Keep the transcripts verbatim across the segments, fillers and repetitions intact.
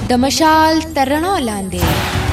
د مشال تر رڼا لاندې.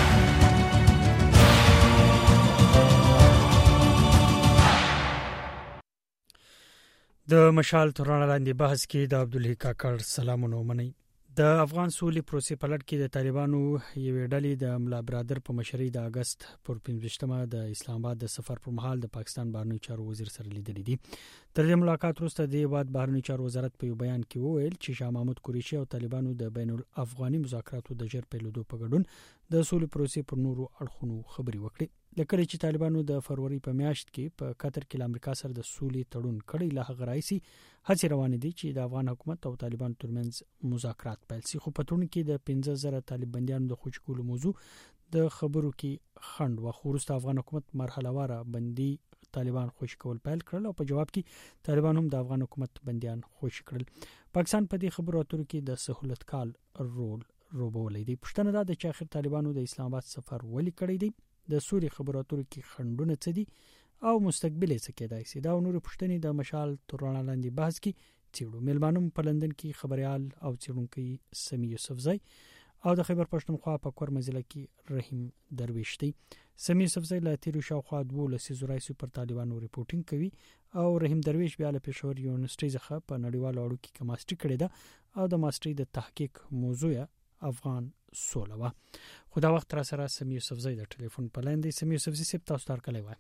د مشال تر رڼا لاندې بحث کې د عبدالحی کاکړ سلامونه ومنئ. د افغان سولې پروسې په لړ کې د طالبانو یوې ډلې د ملا برادر په مشرۍ د اگست پر پنځویشتمه د اسلام آباد د سفر پر مهال د پاکستان بهرنیو چارو وزیر سره لیدلې دي. تر دې ملاقات وروسته د هیواد بهرنیو چارو وزارت په یو بیان کې وویل چې شاه محمود قریشي او طالبانو د بین الافغاني مذاکراتو د ژر پیلېدو په ګډون د سولې پروسې پر نورو اړخونو خبرې وکړې. لکه چې طالبانو د فروری په میاشت کې په قطر کې د امریکا سره د سولې تړون کړی، له هغه راځي هڅې روانې دي چې د افغان حکومت او طالبانو ترمنځ مذاکرات پیل شي. خو په تړون کې د پنځه زره طالب بندیانو د خوشي کولو موضوع د خبرو کې خند و. خو وروسته افغان حکومت مرحله واره بندي طالبان خوشي کول پیل کړل او په جواب کې طالبان هم د افغان حکومت بندیان خوشي کړل. پاکستان په دې خبرو اترو کې د سہولت کال رول روبولې دي. پښتنه دا د چې اخر طالبانو د اسلام آباد سفر ولې کړی دی، د سوري خبرو اترو کې خندونه څه دي او مستقبل څه کېدای شي، دا نور پښتني د مشال تر رڼا لاندې بحث کې چیرو ملمانو په لندن کې خبريال او چیرونکي سمی یوسفزئی او د خیبر پښتونخوا په کور مزله کې رحیم درویش دی. سمی یوسفزئی له تیرو شاوخوا دوه لسیزو راځي پر طالبانو ریپورتینګ کوي او رحیم درویش بیا له پېښور یونیورسيټي څخه په نړیوالو اړیکو کې ماستری کړی ده او د ماستری د تحقیق موضوع افغان سوله و. خو دا وخت را سره سمی یوسفزئی د ټلیفون په لاین دی. سمی یوسفزئی سپ تاسو تر کله وای.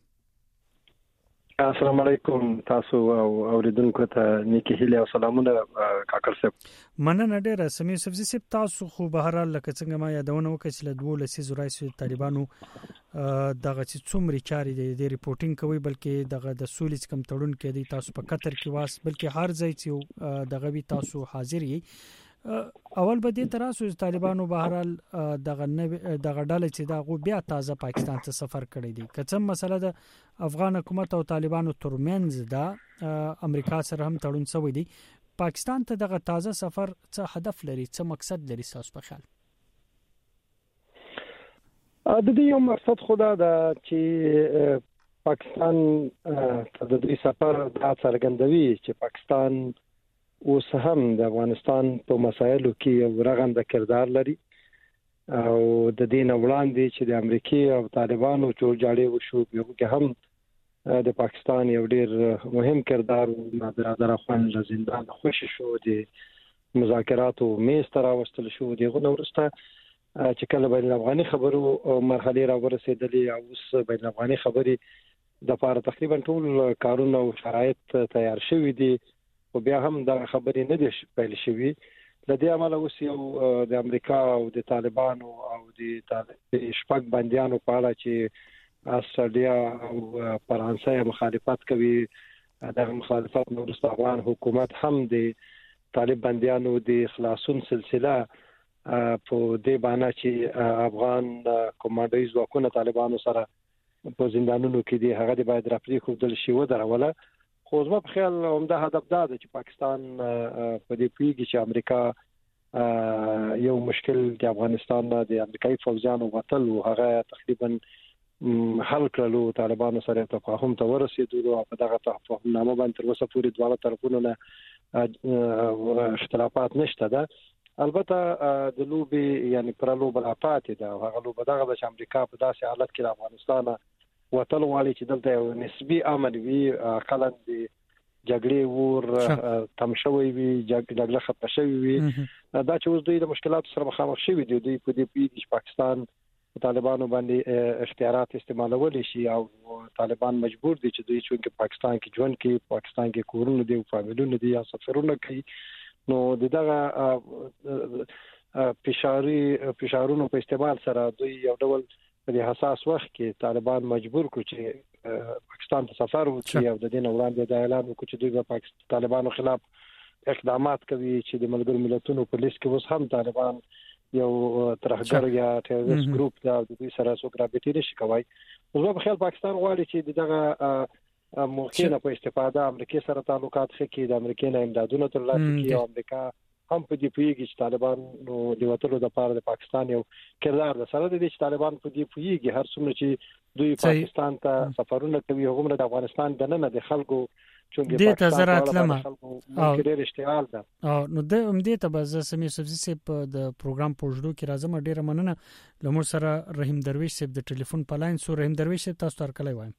السلام علیکم تاسو او اوریدونکو ته نیکی هیله او سلامونه کاکړ صاحب. مننه ډیره سمی یوسفزئی سپ. تاسو خو بهر لکه څنګه ما یادونه وکړه چې له دوه لسیزو راځي طالبانو دغه چې څومره چاري د ریپورتینګ کوي، بلکې دغه د سولې کم تړون کې دی تاسو په قطر کې واس، بلکې هر ځای چې دغه وی تاسو حاضر یې. اول به دې تراسو طالبانو بهرال دغه دغه ډلې چې دا غو بیا تازه پاکستان ته سفر کړی دی. کڅم مسله د افغان حکومت او طالبانو ترمنځ دا امریکا سره هم تړون شوی دی. پاکستان ته دغه تازه سفر څه هدف لري، څه مقصد لري تاسو په خیال؟ د دې یو مقصد خدا دا چې پاکستان ته د دې سفر دا څرګندوي چې پاکستان اوس هم د افغانستان په مسایلو کې یو رغنده کردار لري او د دین وړاندې چې د امریکای او طالبانو جوړجاړي وشو یو هم د پاکستان یو ډیر مهم کردار برادر افغان زندان خوشی شو، د مذاکراتو میز تر واستل شو. دغه نورسته چې کله بین افغاني خبرو مرحله را ورسېدلې او اوس بین افغاني خبري د لپاره تقریبا ټول کارونه او شرایط تیار شوي دي، او بیا هم دا خبرې نه دي پیل شوي. لدې عمله اوس یو د امریکا او د طالبانو او د شپږ بنديانو په اړه چې استرالیا او فرانسې مخالفت کوي، دا مخالفت نو د افغان حکومت هم د طالب بنديانو د خلاصون سلسله په دې باندې چې افغان کمانډوي ځواکونه طالبانو سره په زندانونو کې دي هغه د باید رافري خودل شي و دروله. خو زما په خیال همدا هدف دا دی چې پاکستان په دې پیږي چې امریکا یو مشکل د افغانستان د امریکایي فوجانو وتل او هغه تقریبا حل کړلو، طالبانو سره تفاهم ته ورسېدو او په دغه تفاهم نامه باندې تر اوسه پورې دواړه طرفونو نه اختلافات نشته ده. البته د لوبي یعنی پر لوبه راپاتې ده او هغه لوبه دغه د امریکا په داسې حالت کې د افغانستان وتل والی چې دلته یو نسبی امن وي، خلک د جګړې ور تم شوی وي، جګړه ختم شوی وي. دا چې اوس دوی د مشکلاتو سره مخامخ شوي دي، دوی په دې پیږي چې پاکستان طالبانو باندې اختیارات استعمالول شي او طالبان مجبور دي چې دوی چې پاکستان کې ژوند کوي، پاکستان کې کورونه دي او فامیلونه دي یا سفرونه کوي. نو دغه فشاري فشارونو په استعمال سره دوی یو ډول په حساس وخت کې طالبان مجبور کړ چې پاکستان ته سفر وکړي او د دین وړاندې د اعلان وکړي چې دوی په پاکستان طالبانو خلاف اقدامات کوي چې د ملګرو ملتونو په لیست کې اوس هم طالبان یو ترهګر یا ټیرریست ګروپ دا د دوی سره څوک رابطه نشي کوي. زه په خیال پاکستان غواړي چې دغه موقع نه په استفاده امریکا سره تعلقات ښه د امریکا نه امدادونه ترلاسه کړي او امریکا هم په دې پیږي چې طالبان نو د وټلو د پاره د پاکستان یو کردار د سره د دې چې طالبان په دې پیږي هر څومره چې دوی پاکستان ته سفرونه کوي هغه د افغانستان د نن د خلکو چې د ته زراعت لمه او ډېر اشتعال ده او نو د امدې ته به سمې سبزي سي په د پروګرام پوجدو کې راځم ډېر مننه لمر سره رحیم درویش صاحب د ټلیفون په لاین سو رحیم درویش صاحب تاسو تر کله وایم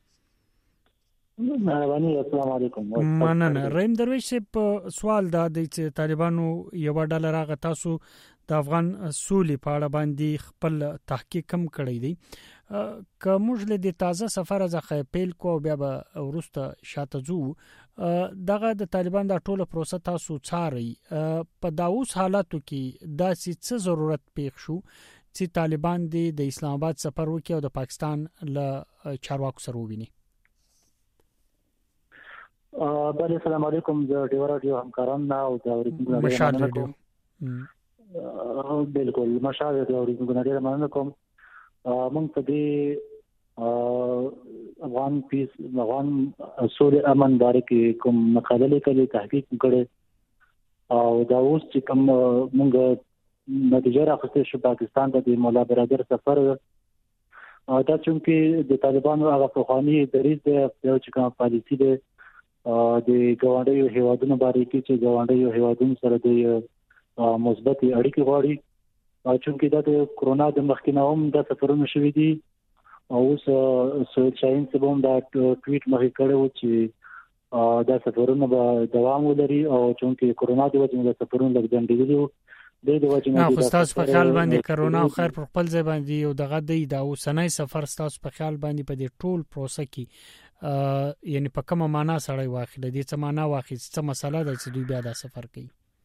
مهرباني السلام علیکم مننه رحیم درویش صاحب سوال دا د طالبانو یو ډالر هغه تاسو د افغان سولې په اړه باندې خپل تحقیق کم کړی دی که موږ له د تازه سفر ځخه پیل کو بیا به ورسته شاته ځو دغه د طالبان د ټوله پروسه تاسو څاري په داوس حالاتو کې د څه ضرورت پیښ شو چې طالبان د اسلام آباد سفر وکړي او د پاکستان له چارواکو سره وویني بله السلام علیکم د ډیو رادیو همکاران او د اوریدونکو مشال ریډیو بالکل مشال د اوریدونکو ډیر مننه کوم مونږ په دې افغان پیس افغان اصول امن باره کې کوم مقاله لیکلې تحقیق کړي او دا اوس چې کوم مونږ نتیجه راغستې شو پاکستان ته د مولا برادر سفر دا چې د طالبانو هغه فخوانی دریځ د چې کوم پالیسی ده د ګاونډیو هیوادونو باره کې چې ګاونډیو هیوادونو سره د مثبت اړیکې غواړي او چې دا د کرونا د مخکینه هم د سفرونو شوې دي او اوس سویل شاهین صاحب هم دا ټویټ مخې کړی و چې دا سفرونه به دوام ولري او چې کرونا د وجې د سفرونو لږ ځنډېدلي وو د دې وجې نه خو تاسو په خیال باندې کرونا او خیر پر خپل ځای باندې یو دغه دی دا اوسنۍ سفر تاسو په خیال باندې په دې ټول پروسه کې یعنی په کومه معنا سره واخلې دي څه معنا واخلې څه مسله ده چې دوی بیا دا سفر کوي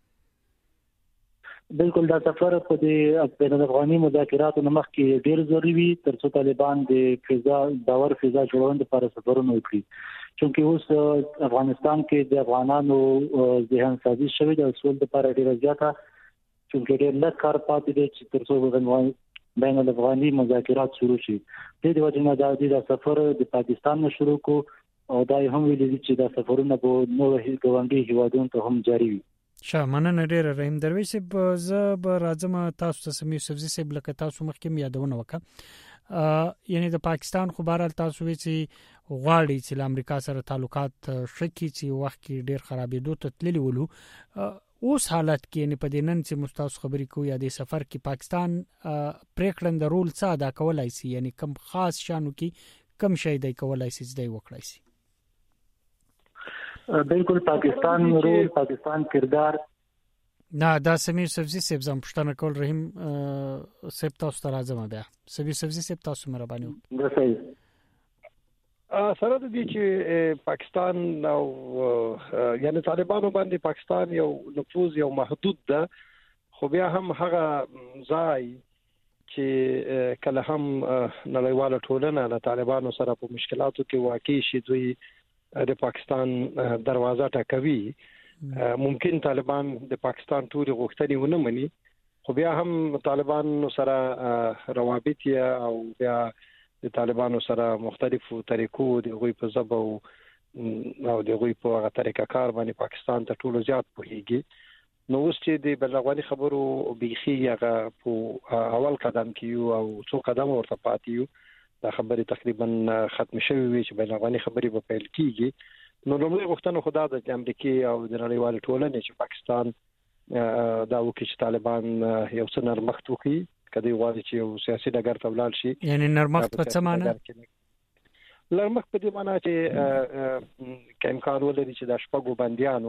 بالکل دا سفر په دې بین الافغاني مذاکراتو مخ کې ډیر ضروری وي ترڅو طالبان د فضا باور فضا جوړوند لپاره سفرونه وکړي چونکه اوس افغانستان کې د افغانانو ذهن سازي شوی د اصول لپاره ډیر زیاته چونکه ډیر لږ کار پاتې دي چې ترڅو بین الافغاني مذاکرات شروع شي د دې وجه نه دا سفر د پاکستان نه شروع کو او دا هم ویل دي چې دا سفرونه به نور هیوادونو هیوادونو ته هم جاری وي شامنه ډیر رحیم درویش به ز به راځم تاسو ته سمي سبزي سیب لکه تاسو مخکې یادونه وکړه یعنی د پاکستان خو بهر تاسو وی چې غواړي چې امریکا سره تعلقات شکی چې وخت کې ډیر خرابېدو ته تللی ولو اوس حالت کې نه پدې نن چې مستاس خبرې کوي یا د سفر کې پاکستان پریکړه رول څه ادا کولای شي یعنی کم خاص شانو کې کم شي دی کولای شي د وکړای شي بالکل پاکستان رول پاکستان کردار نه دا سمیر سبزی سیب زم پښتنه کول رحیم سیب تاسو ته راځم بیا سمیر سبزی سیب تاسو مهرباني ده صحیح سره د دې چې پاکستان او یعنی طالبانو باندې پاکستان یو نفوذ یو محدود ده خو بیا هم هغه ځای چې کله هم نړیواله ټولنه له طالبانو سره په مشکلاتو کې واقع شي دوی د پاکستان دروازه ټکوي ممکن طالبان د پاکستان ټول غوښتنې ونه مني خو بیا هم طالبان سره روابط او بیا د طالبانو سره مختلفو طریقو د غوي په ځبو او د غوي په هغه طریقه کار باندې پاکستان ته ټولو زیات پوهیږي نو اوس چې د بلغوالي خبرو بيخي هغه په اول قدم کې او څو قدم ورته پاتې یو دا خبرې تقریبا ختم شوې وي چې بلغوالي خبرې په پیل کېږي نو لومړی غوښتنه خدا د امریکای او د نړیوال ټولنې چې پاکستان دا وکړي چې طالبان یو څه نرمښت وکړي کدی غواړي چې یو سیاسي ډګر ته ولاړ شي یعنی نرمښت په څه معنی نرمښت په دې معنی چې کله امکان ولري چې د شپږو بنديانو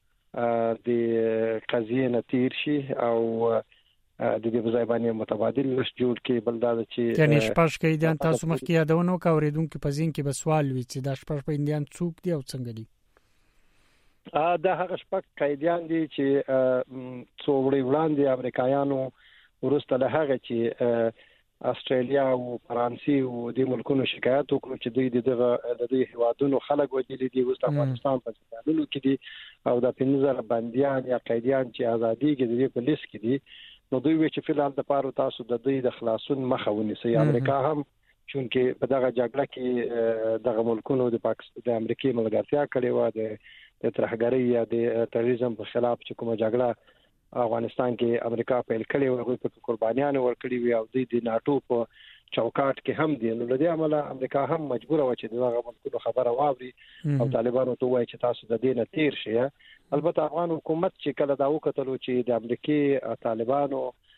د قضیه نتیر شي او د دې ځای باندې متبادل لس جوړ کې بلدا چې یعنی شپږ قیدیان تاسو مخکې یادونه کوریدونکو په ځین کې بسوال وي چې د شپږ قیدیان څوک دي او څنګه دي ا د هغه شپږ قیدیان دي چې څو وړي وړاندې امریکایانو ورسته له هغه چې استرالیا او فرانسې او د ملکونو شکایت وکړو چې دوی دغه د دوی هوادونو خلک وجلي دي اوس افغانستان په ځانونو کې دي او د پنځه بنديان یا قیدیان چې ازادي کې دي په لیست کې دي نو دوی وی چې فلال د پاره تاسو د دوی د خلاصون مخه ونیسي امریکا هم چونکه په دغه جګړه کې دغه ملکونو د پاکستان د امریکای ملګرتیا کړې و د ترهګرۍ یا د تروریزم په خلاف چې کومه جګړه افغانستان کې امریکا پیل کړي او په قربانيان ورکړي وي او د ناتو په چوکاټ کې هم دي. نو لدی عمله امریکا هم مجبور و چې دغه ملکونو خبره واوري او طالبانو ته وایي چې تاسو د دې نه تیر شئ. البته افغان حکومت چې کله دا وکړو چې د امریکای طالبانو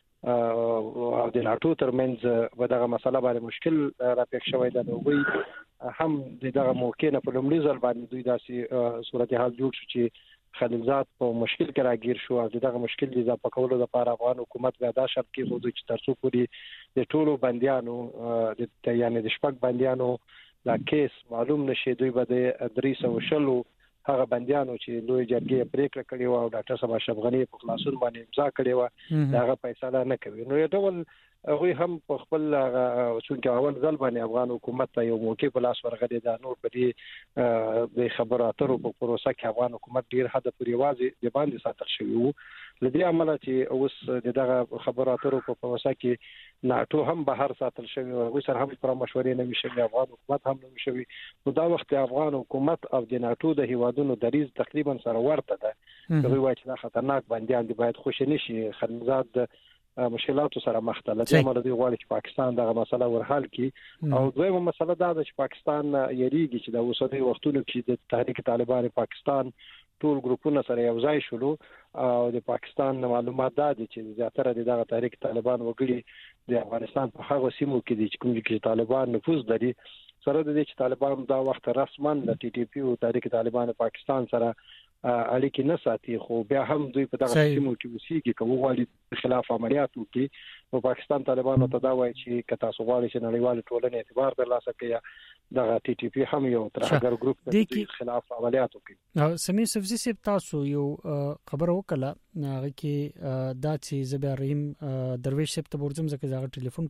او د ناتو ترمنځ په دغه مسله باندې مشکل راپېښ شوی دی، نو وی هم دغه موقع نه په لومړي ځل باندې دوی داسې صورتحال جوړ شو چې خلیلزاد په مشکل کې راګیر شو او دغه مشکل د اضافه کولو لپاره افغان حکومت بیا دا شرط کېښود چې ترڅو پورې د ټولو بنديانو د یعنی د شپږ بنديانو لا کیس معلوم نشي، دوی به د درې سوه شلو هغه بنديانو چې لوی جرګې پریکړه کړې و او ډاکټر صاحب اشرف غنی په خلاصون باندې امضا کړې و، هغه فیصله نه کوي. نو یو ډول هغه هم په خپل څنګه اول ځل باندې افغان حکومت ته یو موقع په لاس ورغلی دا. نور په دې د خبرو اترو په پروسه کې افغان حکومت ډیر حد پورې واځي د باندې ساتل شوی وو. لدی عمله چې اوس دغه خبرو اترو په پروسه کې ناتو هم بهر ساتل شوی او سره هم پر مشورې نه وشي، افغان حکومت هم نه وشي. نو دا وخت افغان حکومت او د ناتو د هیوادونو دریز تقریبا سره ورته ده. دوی وایي چې دا خطرناک بنديان دي، باید خوشی نشي. خلیلزاد مشکلاتو سره مخ ته لدی عمله دی غواړي چې پاکستان دغه مسله ورحل کړي. او دویمه مسله دا ده چې پاکستان یریږي چې د اوسنۍ وختونو کې د تحریک طالبان پاکستان ټول ګروپونه سره یو ځای شول او د پاکستان معلومات دا دي چې زیاتره دغه تحریک طالبان وګړي د افغانستان په هغه سیمو کې دي چې کوم کې طالبان نفوذ لري. سره د دې چې طالبان دا وخت رسما د ټي ټي پی او تحریک طالبان پاکستان سره اړیکې نه ساتي، خو بیا هم دوی په دغه سیمو کې وسیږي کوم غواړي خلاف عملیات وکړي. او پاکستان طالبانو ته دا وایي چې کته سوغالي چې نړیوال ټولنې اعتبار ترلاسه کړي دغه ټي ټي پی هم یو ترهګر ګروپ دی خلاف عملیات وکړي. سمیر صفزی صاحب تاسو یو خبر وکړه هغه کې دا چې زبر رحیم درویش صاحب ته ورځم ځکه دا ټلیفون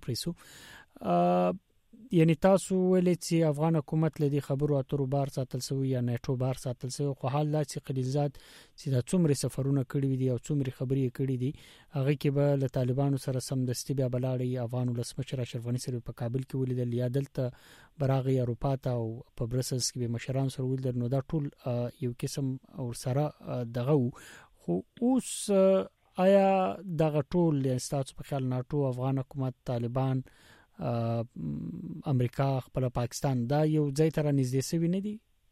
پریسو، یعنی تاسو ولې چې افغان حکومت لدی خبرو اترو بار ساتل سوی یا نیټو بار ساتل سوی، خو حال دا چې خلیلزاد چې د څومره سفرونه کړی دي او څومره خبرې کړې دي هغه کې به له طالبانو سره سمدستي بیا بلاړي افغان ولسمشر اشرف غنی سره په کابل کې ولیدل یا دلته براغي اروپا ته او په برسلز کې به مشران سره ولیدل. نو دا ټول یو قسم او سره دغه خو اوس آیا دغه ټول استاتو په خیال ناتو افغان حکومت طالبان امریکا خپل پاکستان دا یو ځای تر نږدې سوي نه دي؟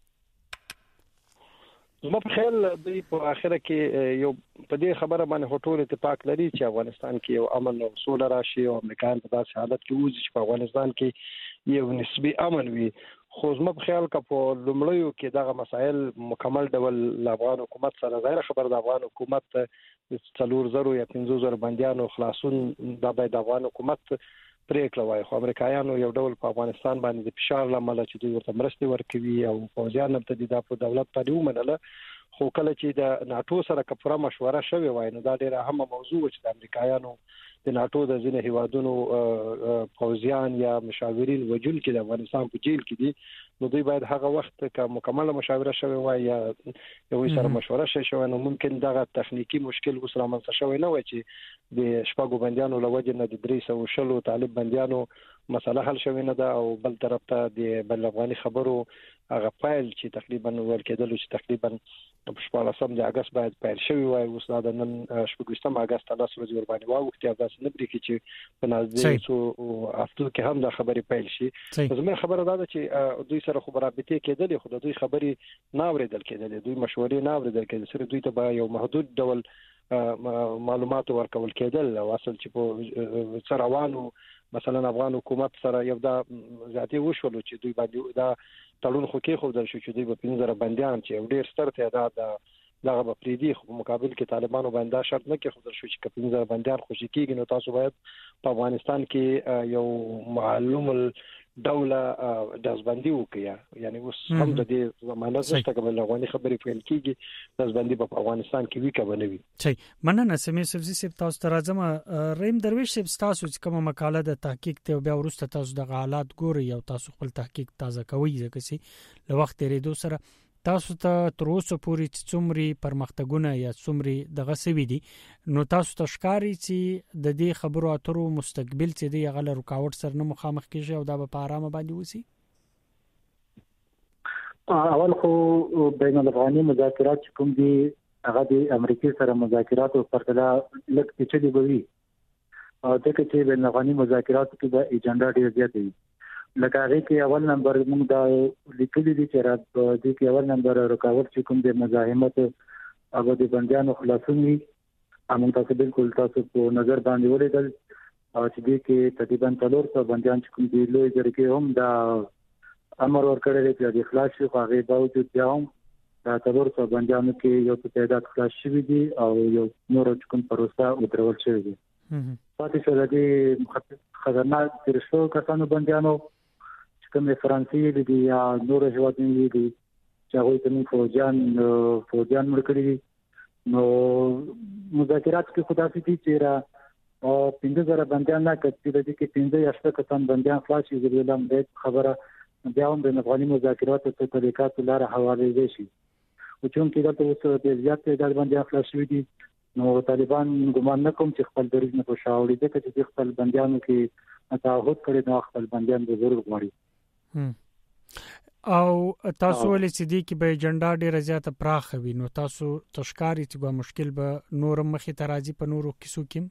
زما په خیال د په اخره کې یو په دې خبره باندې هټول اتفاق لري چې افغانستان کې یو امن او سوله راشي او امریکایان په داسې حالت کې وځي چې په افغانستان کې یو نسبی امن وي. خو زما په خیال کې په لومړیو کې دغه مسایل مکمل ډول افغان حکومت سره ظاهر خبر د افغان حکومت څلور زره یا پنځه زره بنديانو خلاصون د باید افغان حکومت پریکړه وای. خو امریکایانو یو ډول په افغانستان باندې د فشار لامل چې دوی ورته مرستې ورکوي او فوجیان هم ته د دولت په ومنله. خو کله چې د ناتو سره کفره مشوره شوه وای نو دا ډیره اهمه موضوع چې د امریکایانو د ناتو د ځینې هیوادونو فوجیان یا مشاورین وجول کې د افغانستان په جیل کې دي، نو دوی باید هغه وخت که مکمله مشاوره شوه وای یا یو سره مشوره شوه نو ممکن دغه تخنیکی مشکل وسره منځ شوی نه وای چې د شپږو بنديانو لوجه نه د درې سوه شلو طالب بنديانو مسله حل شوی نه ده. او بل طرف ته د بل افغاني خبرو هغه فایل چې تقریبا ورکېدل چې تقریبا په شپږم د اگست باید پیل شوی وای، اوس دا د نن شپږم اگست تاسو ورځ ور باندې واوښتي او تاسو نه پرې کې چې په نازدې سو افتو کې هم دا خبرې پیل شي. زموږ خبره دا ده چې دوی سره خبرې رابطې کېدلې خو دوی خبرې نه اوریدل کېدلې، دوی مشورې نه اوریدل کېدلې، سره دوی ته یو محدود ډول معلومات ورکول کېدل. او اصل چې په سروانو مثلا افغان حکومت سره یو دا ذاتي وشول چې دوی باندې دا تړون خو کې خو د شو چې دوی په پنځه زره بنديان چې ډیر ستر تعداد دغه په پریدي خو په مقابل کې طالبانو باندې شرط نه کې خو د شو چې پنځه زره بنديان خوشی کېږي نو تاسو باید په افغانستان کې یو معلوم دوله دزبندي وکړي. یعنی اوس هم د دې زمانه زسته کوم لغونی خبرې پیل کیږي دزبندي په افغانستان کې وی کبه وي. صحیح مننه سمې سبزي سپ تاسو ته راځم. رحیم درویش سپ تاسو چې کومه مقاله د تحقیق ته بیا ورسته تاسو د حالات ګوري او تاسو خپل تحقیق تازه کوي ځکه چې له وخت لري سره تاسو ته تر اوسه پورې څومره پرمختګونه یا څومره دغه سوي دي نو تاسو ته ښکاری چې د دې خبرو اترو مستقبل چې دی غل رکاوټ سره نه مخامخ کیږي او دا په آرامه باندې وسی؟ اول خو بین الافغاني مذاکرات کوم دي هغه د امریکای سره مذاکرات او پرتله لکه چې دی بوي دغه چې بین افغاني مذاکراتو کې د ایجنډا ډیر زیات دی. لکه هغه کې اول نمبر موږ دا لیکلي دي چې راځي د کې اول نمبر رکاوټ چې کوم د مزاحمت او د بندیانو خلاصون وي. موږ تاسو بالکل تاسو په نظر باندې ولیدل چې دې کې تقریبا څلور سوه بندیان چې کوم دی لوی جرګې هم دا امر ورکړی دی چې د خلاص شي، خو هغه باوجود بیا هم دا څلور سوه بندیانو کې یو څه تعداد خلاص شوي دي او یو نور چې کوم پروسه ودرول شوې دي. پاتې شو د دې خطرناک تیر شو کسانو بندیانو کوم فرانسې دي یا نور هیوادونه دي چې هغه ته فوجان فوجان مرکړي دي. نو مذاکرات کې خدای دې چې را او پنځه زره بندیان نه کړي د دې کې پنځه یا شپږ کسان بندیان خلاص شي. د علم د خبره بیا هم د افغاني مذاکرات ته طریقات لاره حواله دي شي او چون کې دا ته اوس د زیات د بندیان خلاص شوي دي. نو طالبان ګمان نه کوم چې خپل دریځ نه پوښاوړي دي چې خپل بندیانو کې تعهد کړي نو خپل بندیان به ضرور غواړي. او تاسو ولې چې دی کې به ایجنډا ډیره زیاته پراخه وي، نو تاسو تشکاري چې به مشکل به نور مخې ته راځي په نورو کیسو کې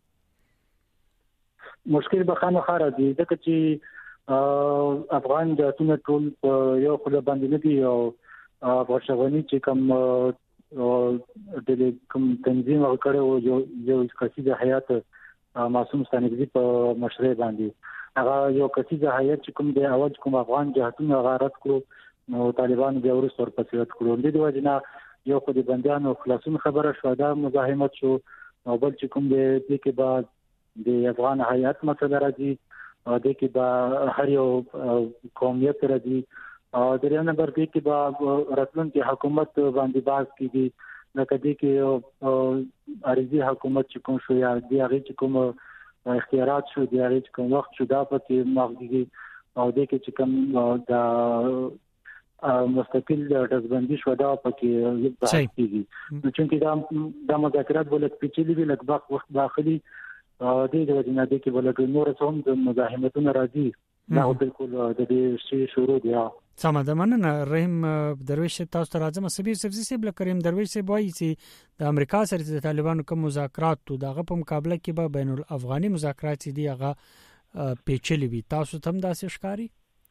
مشکل به خامہ خاره دي ځکه چې افغان جاسونه ټول یو خل باندې نه دي او ورشغونی چې کوم د کوم تنظیم وکړو یو یو قصیده حیات معصوم ثانوی په مشرۍ باندې هغه یو قصیده حیات چې کوم د اول کوم افغان جهاتونه غارت کړو نو طالبان بیا ورسره ورپسې کړو. د دې وجنه یو خو د بندیانو خلاصون خبره شو، دا مزاحمت شو، او بل چې کوم د دې کې بعد د افغان حیات مسله راځي او د کې با هر یو قومیت راځي او دریم نمبر کې کې با راتلونکي حکومت باندې باز کیږي لکه دې کې ارزي حکومت چې کوم شو یا د هغه چې کوم اختیارات شو د هغه چې کوم وخت شو دا پکې ماغږي او د کې چې کوم دا مستقل دزبندي شو دا پکې بحث کیږي. نو چې دا د مذاکرات ولک پیچلي وی لک وخت داخلي د دې وجنه د کې ولک نور څوم د مزاحمتونو راځي دا بالکل د دې شی شروع دی. سم ده مننه رحیم درویش تاسو ته راځم. سبیر سبزی سیب لکریم درویش سی وایي چې د امریکا سره د طالبانو کوم مذاکرات تو دغه په مقابله کې به بین الافغاني مذاکرات دي هغه پیچلي وي، تاسو تم داسې ښکاری؟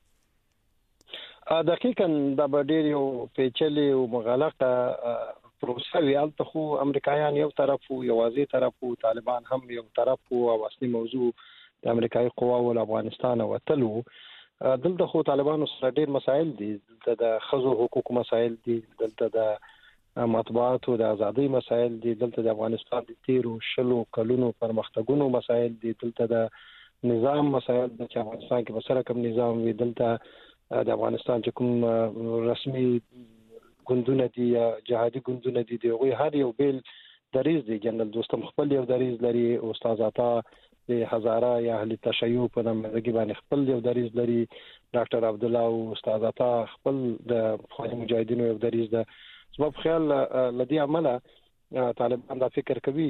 دقیقاً دا به ډیر یو پیچلي او مغلقه پروسه وي. البته خو امریکایان یو طرف او یوازې طرف او طالبان هم یو طرف او اصلي موضوع د امریکایي قواو او افغانستان وتلو. دلته خو طالبانو سره ډیر مسایل دي، دلته د خزو حقوق مسایل دي، دلته د مطبوعاتو د ازادۍ مسایل دي، دلته د افغانستان د تیرو شلو کلونو پرمختګونو مسایل دي، دلته د نظام مسایل د افغانستان کې بسره کوم نظام وي، دلته د افغانستان چې کوم رسمي ګوندونه دي یا جهادي ګوندونه دي دوی هر یو بیل دریز دی. جنرال دوستم خپل یو دریز لري، استاد عطا د هزاره یا اهل تشیع په نامه باندې خپل یو دریز لري، ډاکټر عبد الله او استاد عطا خپل د خواني مجاهدینو یو دریز ده. سبب خیال لدی عمله طالبان دا فکر کوي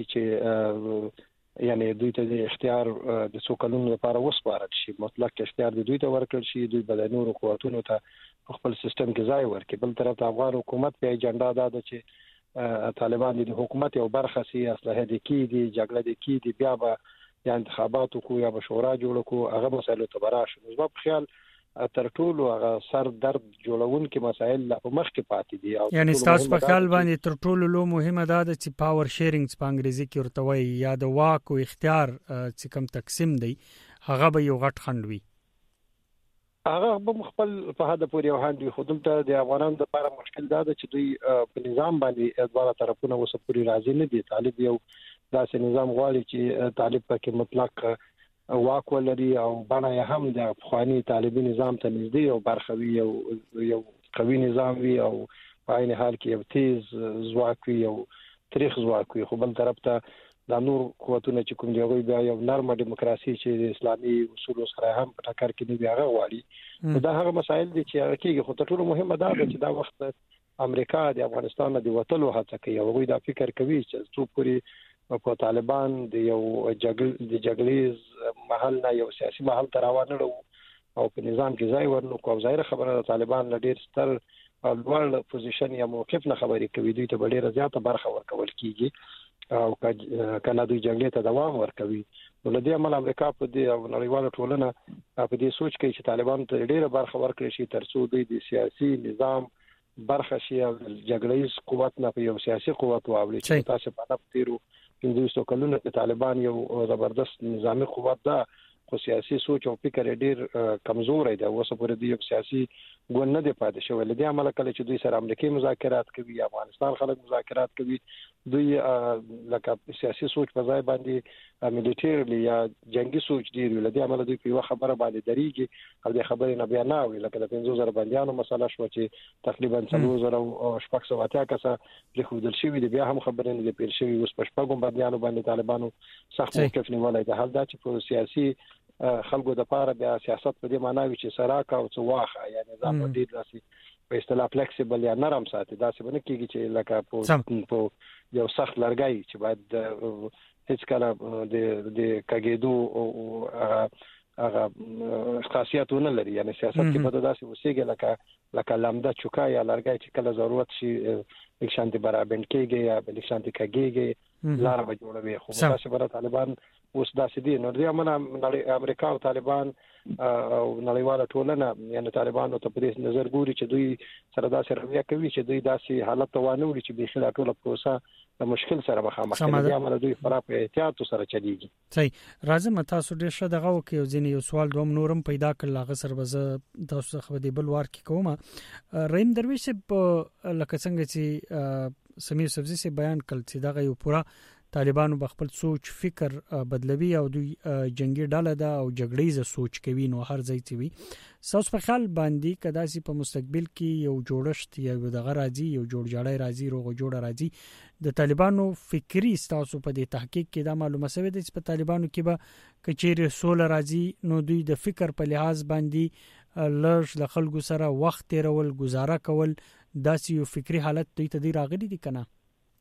چې یعنی دوی ته د اختیار د څو کلونو لپاره وسپارل شي، مطلق اختیار د دوی ته ورکړل شي، دوی بل نور قوتونو ته خپل سیستم کې ځای ورکړي. بل طرف ته افغان حکومت په ایجنډا دا ده چې طالبان د حکومت یو برخه سي اصله دي کې دي جګړه دي کې دي بیا به یا انتخاباتو کو یا به شورا جوړ کو هغه مسایلو ته براش. نو په خیال تر ټولو هغه سر درد جوړون کې مسایل په مخ کې پاتې دي. یعنی تاسو په خیال باندې تر ټولو لو مهمه ده چې پاور شیرینګ په انګریزي کې ورته وایي یا د واک او اختیار چې کوم تقسیم دی هغه به یو غټ خند وي. هغه به خپل په هدا پورې وهاند وي. خو دلته د افغانانو لپاره مشکل دا ده چې دوی په نظام باندې ادواره طرفونه وسپوري راځي نه دي. طالب یو داسې نظام غواړي چې طالب پکې مطلق واک ولري او باندې هم د افغاني طالبي نظام ته نږدې او برخه وي، یو یو قوي نظام وي او په عین حال کې یو تیز ځواک وي او تاریخ ځواک وي. خو بل طرف ته د نور قوتونه چې کوم دی هغه بیا یو نرمه دیموکراسي چې د اسلامي اصولو سره هم په ټکر کې نه وي هغه غواړي. دا هغه مسایل دي چې هغه کېږي. خو تر ټولو مهمه دا ده چې دا وخت امریکا د افغانستان د وټلو هڅه کوي او دوی دا فکر کوي چې څو پوری په طالبان د یو جګړې د جګړې محل نه یو سیاسي محل ته راوړل او په نظام کې ځای ورنو کو. ظاهر خبره طالبان لډیر ستر لوړ پوزیشن یا موقف نه خبرې کوي، دوی ته ډیره زیاته برخه ورکول کیږي او کنه دوی جګړې ته دوام ورکوي. نو لدې عمل امریکا په دې او نړیواله ټولنه په دې سوچ کوي چې طالبان ته ډېره برخه ورکړي شي ترڅو دوی د سیاسي نظام برخه شي او جګړیز قوت نه په یو سیاسي قوت واوړي چې تاسو په اړه تیرو پنځه کلونو کې طالبان یو زبردست نظامی قوت ده خو سیاسي سوچ او فکر ډېر کمزور دی. اوس پورې د یو سیاسي ګوند نه دی پاتې شوی. لدې عمل کله چې دوی سره امریکایي مذاکرات کوي یا افغانستان خلک مذاکرات کوي دوی لکه سیاسي سوچ په ځای باندې مليټيرلی یا جنگي سوچ دی. لدې عمل دوی په خبره باندې دریږي او د خبرې نه بیا نه وي لکه د پنځه زره بنديانو مسله شو چې تقریبا څلور زره او شپږ سوه اتیا کسه د خودل شوی دی. بیا هم خبرې نه دی پیل شوی. اوس په شپږم بنديانو باندې طالبانو سخت موقف نیولای دی. حال دا چې په سیاسي خلکو د پاره بیا سیاست په دې معنی چې سراکا او څواخه یا نظام ډیر راسي په اصطلاح فلیکسیبل یا نرم ساتي. دا څه باندې کیږي چې لکه په یو سخت لړګي چې باید هیڅ کله د د کګېدو او هغه خاصیتونه لري. یعنی سیاست کې په داسې وسیګه لکه لکه لامده چوکا یا لړګي چې کله ضرورت شي یک شانتي برابر کېږي یا بل شانتي کېږي لار به جوړوي. خو تاسو بر طالبان اوس داسې دي. نو د امریکا امریکا او طالبان او نړیواله ټولنه یعنی طالبان ته په دې نظر ګوري چې دوی سره داسې رویه کوي چې دوی داسې حالت ته وانه وړي چې به خلا ټوله پروسه د مشکل سره مخامخ دي. عمل دوی خراب احتیاط سره چلیږي. صحیح راځم تاسو ډېر ښه دغه وکي او ځینې یو سوال دوم نورم پیدا کړل هغه سره به تاسو خو دې بل وار کې کومه رحیم درویش په لکه څنګه چې سمیر سبزی سے بیان کړل چې دغه یو پورا طالبانو بخپل سوچ فکر بدلوي او دوی جنگي ډاله ده او جګړیز سوچ کوي نو هر ځای تی وي ساوس په خیال باندې کدا سي په مستقبل کې یو جوړشت یا دغه راځي یو جوړ جاړی راځي روغ جوړ راځي د طالبانو فکری تاسو په دې تحقیق کې دا معلومه شوی دی چې په طالبانو کې به کچېر سول راځي نو دوی د فکر په لحاظ باندې لږ د خلکو سره وخت تیرول گزاره کول داسې یو فکری حالت دوی ته دی راغلي دي کنه.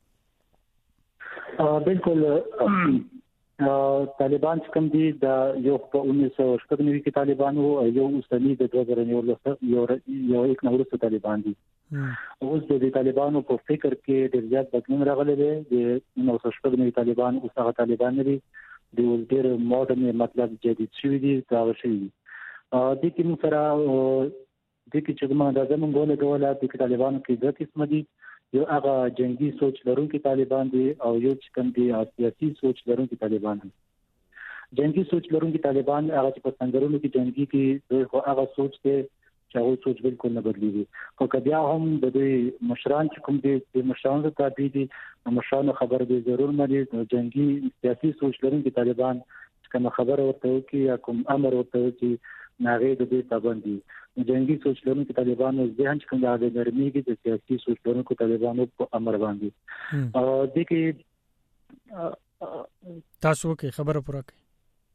بالکل طالبان کوم دي د یو په انیس سو شپږ نوي کې طالبانو یو اوسنی د دوه زره یو یو یک نورسته طالبان دي. اوس د طالبانو په فکر کې ډېر زیات بدلون راغلی دی. د نو شپږ نوي طالبان اوس هغه طالبان دي د ډېر ماډرن مطلب جدید شوی دي دا شوی دي. د دې کوم سره د دې چې موږ د زمونږ ګول ډول د طالبانو کې د قسم دي یو هغه جنگي سوچ لرونکي طالبان دي او یو چې کوم دي سیاسي سوچ لرونکي طالبان دي. جنگي سوچ لرونکي طالبان هغه چې په څنګهونو کې جنگي کې دوی هغه سوچ دي چې هغه سوچ بالکل نه بدلیږي. خو کبیا هم د دوی مشران چې کوم دي د مشرانو ته تابع دي مشرانو خبر دي ضرور مې جنگي سیاسي سوچ لرونکي طالبان کوم خبر ورته کوي یا کوم امر ورته کوي ناغې د دې پابند دي. جنگي سوچ لرونکي طالبانو ځان چې کوم د نرميږي د سیاسي سوچ لرونکو طالبانو په امر باندې او د کې تاسو کې خبره پوره کړئ.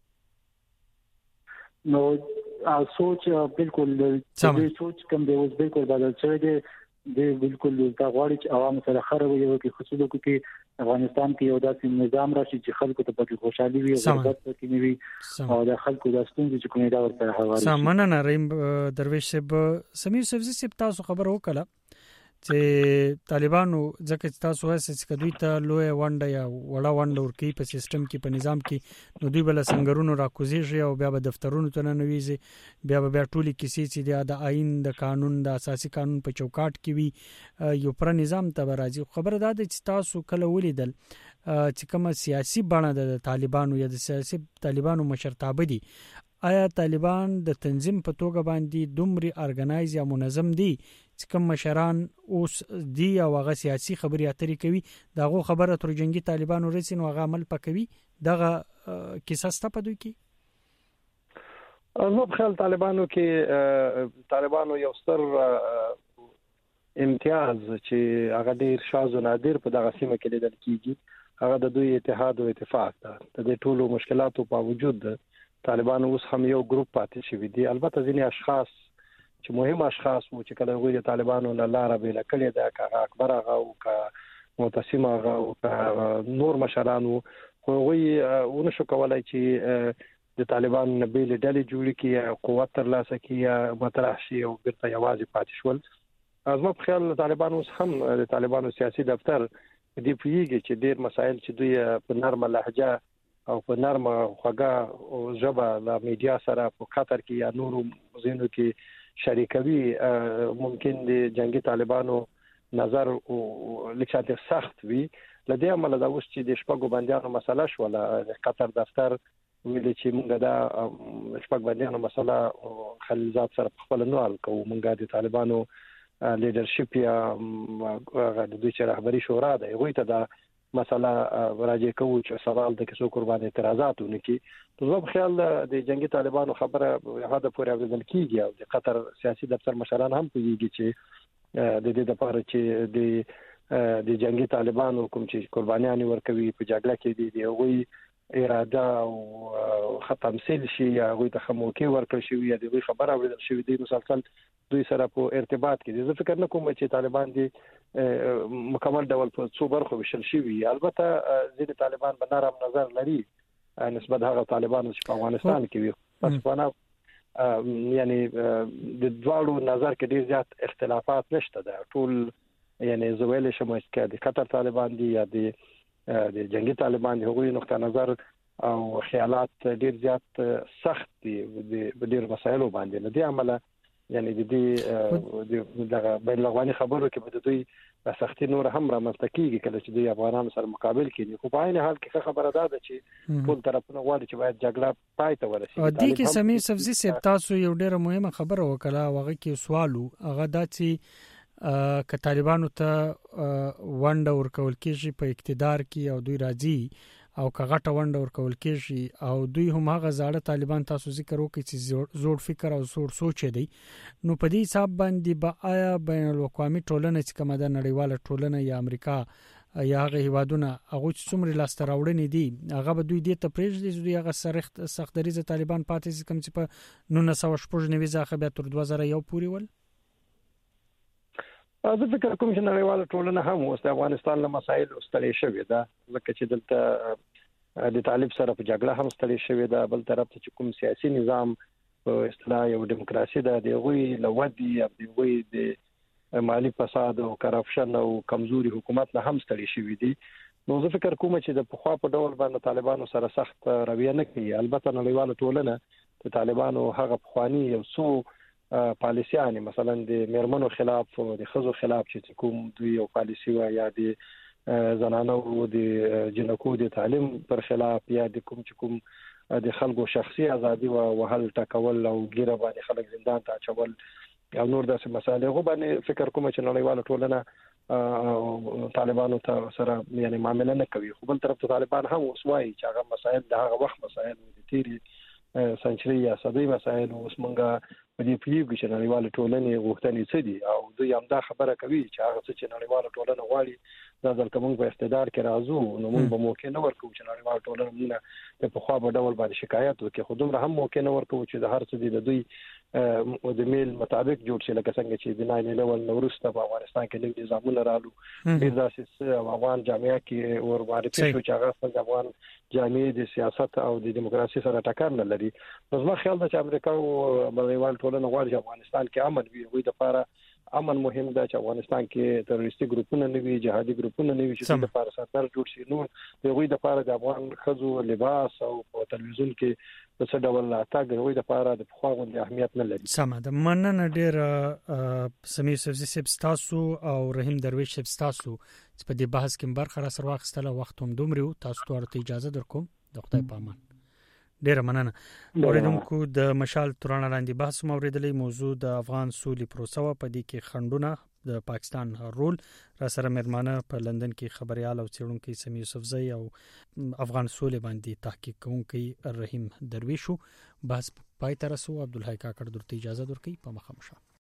نو سوچ بالکل د سوچ کوم دی اوس بالکل بدل شوی دی. د بالکل د غواړي چې عوام سره خراب وي او کې خصوصا کې افغانستان کې یو داسې نظام راشي چې خلکو ته پکې خوشحالي وي او عزت پکې نه وي او د خلکو د ستونزې چې کومه دا ورته حواله شي. سامانه رحیم درویش صاحب سمیر سبزی صاحب تاسو خبر وکړه چې طالبانو ځکه چې تاسو وایي چې دوی ته لوی وانډه یا وړه وانډه ورکی په سیستم کې په نظام کې نو دوی بل څنګهونو راکوزيږي او بیا به دفترونو ته نه نويزي بیا به ټولي کیسې چې د آئین د قانون د اساسي قانون په چوکاټ کې وي یو پر نظام ته راځي. خبره ده چې تاسو کله ولیدل چې کوم سیاسي بڼه د طالبانو یا د سیاسي طالبانو مشرتابه دي آیا طالبان د تنظیم په توګه باندې دومره ارګنایز یا منظم دي چې کوم مشران اوس دی او هغه سیاسي خبري اترې کوي داغه خبره تر جنگي طالبانو رسین او هغه عمل پکوي دغه کیسه ست په دوی کې نو په خپل طالبانو کې طالبانو یو ستر امتیاز چې هغه ډیر شاذ و نادر په دغه سیمه کې لیدل کیږي هغه د دوی اتحاد او اتفاق ده. د دې ټولو مشکلاتو په وجود طالبان اوس هم یو ګروپ پاتې شوی دی. البته ځینې اشخاص چې مهم اشخاص وو چې کله غوړي طالبانو نه لار به لکړي دا کا اکبر هغه او کا معتصم هغه او کا نور مشرانو خو وی ونه شو کولای چې د طالبان نه بیل ډلې جوړ کړي قوت تر لاسه کړي مطرح شي او بیرته یوازې پاتې شول. ازما په خیال طالبان اوس هم د طالبانو سیاسي دفتر دې پیږي چې ډېر مسایل چې دوی په نرمه لهجه او په نرمه خوږه ژبه د میډیا سره په قطر کې یا نورو ځینو کې شریکوي ممکن د جنگي طالبانو نظر او لکه سخت وي لدې عمل دا اوس چې د شپږو بنديانو مسله شو د قطر دفتر ویل چې موږ دا شپږ بنديانو مسله خلیلزاد سره خپل نوال کوو موږ د طالبانو لیدرشپ یا د دوی چې رهبری شورا ده هغه ته دا مسله راځي کوو چې سوال د کیسو قربان اعتراضات ونکي په خیال د جنگي طالبانو خبره هغه پورې اوریدل کیږي او د قطر سیاسي دفتر مشران هم کوي چې د دې لپاره چې د د جنگي طالبانو کوم چې قربانيان ورکوي په جګړه کې دي هغه اراده او ختم سیل شي هغه ته خموکي ورکړ شي یا د خبره اوریدل شي د مسلسل دوی سره په ارتباط کې دي زه فکر نه کوم چې طالبان دي مکمل ډول په څو برخو وشل شي البته ځینې طالبان به نرم نظر لري نسبت هغه طالبانو چې په افغانستان کې وي پس په یعنی د دوړو نظر کې ډیر زیات اختلافات نشته ده ټول یعنی زویل شمه چې د قطر طالبان دي یا د د جنگي طالبان دي هغوی نقطه نظر او خیالات ډیر زیات سخت دي د ډیر مسایلو باندې نه دي عمله یعنی د دې دغه بین الاقوامي خبرو کې به دوی سختي نور هم رامنځته کیږي کله چې دوی افغانانو سره مقابل کړي خو په عین حال کې خبره ده چې ټول طرفونه غواړي چې باید جګړه پای ته ورسیږي او د کې سمیر سبزي سپ تاسو یو ډیره مهمه خبره وکړه هغه کې سوالو هغه دا چې ک طالبانو ته ونډه ورکول کېږي په اقتدار کې او دوی راځي او کغټه ونډه ورکول کېږي او دوی هم هغه زاړه طالبان تاسو ذکر وکړي چې زوړ فکر او زوړ سوچ دی نو په دې حساب باندې به آیا بین الاقوامي ټولنه چې کومه د نړیواله ټولنه یا امریکا یا هغه هیوادونه هغه چې څومره لاسته راوړنې دي هغه به دوی دې ته پرېږدي چې دوی هغه سخت سخت دریزه طالبان پاتې کوم چې په نولس سوه شپږ نوي ځخه بیا تر دوه زره یو پورې ول زه فکر کوم چې نړیواله ټولنه هم اوس د افغانستان له مسایل ستړي شوې ده ځکه چې دلته د طالب سره په جګړه هم ستړي شوې ده بل طرف ته کوم سیاسي نظام په اصطلاح یو دیموکراسي ده د غوي لودي او د غوي د مالی فساد او کرپشن او کمزوري حکومت نه هم ستړي شوې دي نو زه فکر کوم چې د پخوا په ډول باندې طالبانو سره سخت رویه نه کوي البته نړیواله ټولنه د طالبانو هغه پخوانی یو څو پالیسیانه مثلا د میرمنو خلاف او د خزو خلاف چې کوم دوی یو پالیسی و یا د زنانو او د جنکو د تعلیم پر خلاف یا د کوم چې کوم د خلکو شخصي ازادي او وهل ټکول او ګیره باندې خلک زندان ته اچول او نور داسې مسایل غو باندې فکر کوم چې نړیواله ټولنه طالبانو ته سره یعنی معاملې نه کوي خو بل طرف ته طالبان هم وسوي چې هغه مسایل د هغه وخت مسایل دي تیری سنچري یا صدۍ مسایل اوس مونږه په دې پیږي چې نړیواله ټولنه غوښتنې څه دي او دوی هم دا خبره کوي چې هغه څه چې نړیواله ټولنه غواړي دا ځکه موږ په اقتدار کې راځو نو موږ به موقع نه ورکو چې نړیواله ټولنه موږ په خوا په ډول باندې شکایت وکړي خو دومره هم موقع نه ورکو چې د هر څه د دوی او د میل مطابق جوړ شي لکه څنګه چې د ناین الیون نورسته په افغانستان کې نوي نظامونه رالو د داسې افغان جامعه کې اور باندې شو چې هغه څنګه افغان جامعه د سیاست او د دیموکراسي سره ټکر نه لري نو زما خیال ده چې امریکا او نړیواله ټولنه غواړي چې افغانستان کې امن وي وي د لپاره امن مهم ده چې افغانستان کې تروریستي ګروپونه نه وي جهادي ګروپونه نه وي چې د لپاره ساتر جوړ شي نو د وي د لپاره د افغان خزو لباس او په تلویزیون کې په څه ډول اتاګ وي د لپاره د خو غوډه اهمیت نه لري سم ده مننه ډیر سمیر سبزي سبستاسو او رحیم درویش سبستاسو چې په دې بحث کې برخه را سره واخستله وخت هم دومره تاسو ته اجازه درکوم د خدای په امان ډیر مننه اوریدونکو د مشال تورانه لاندې بحث مو اوریدلې موضوع د افغان سولې پروسه په دې کې خندونه د پاکستان رول را سره مرمانه په لندن کې خبريال او څېړونکو سمیر یوسفزئی او افغان سولې باندې تحقیق کوونکی رحیم درویشو بحث پای تر سو عبدالحی کاکړ درته اجازه درکې په مخه مشه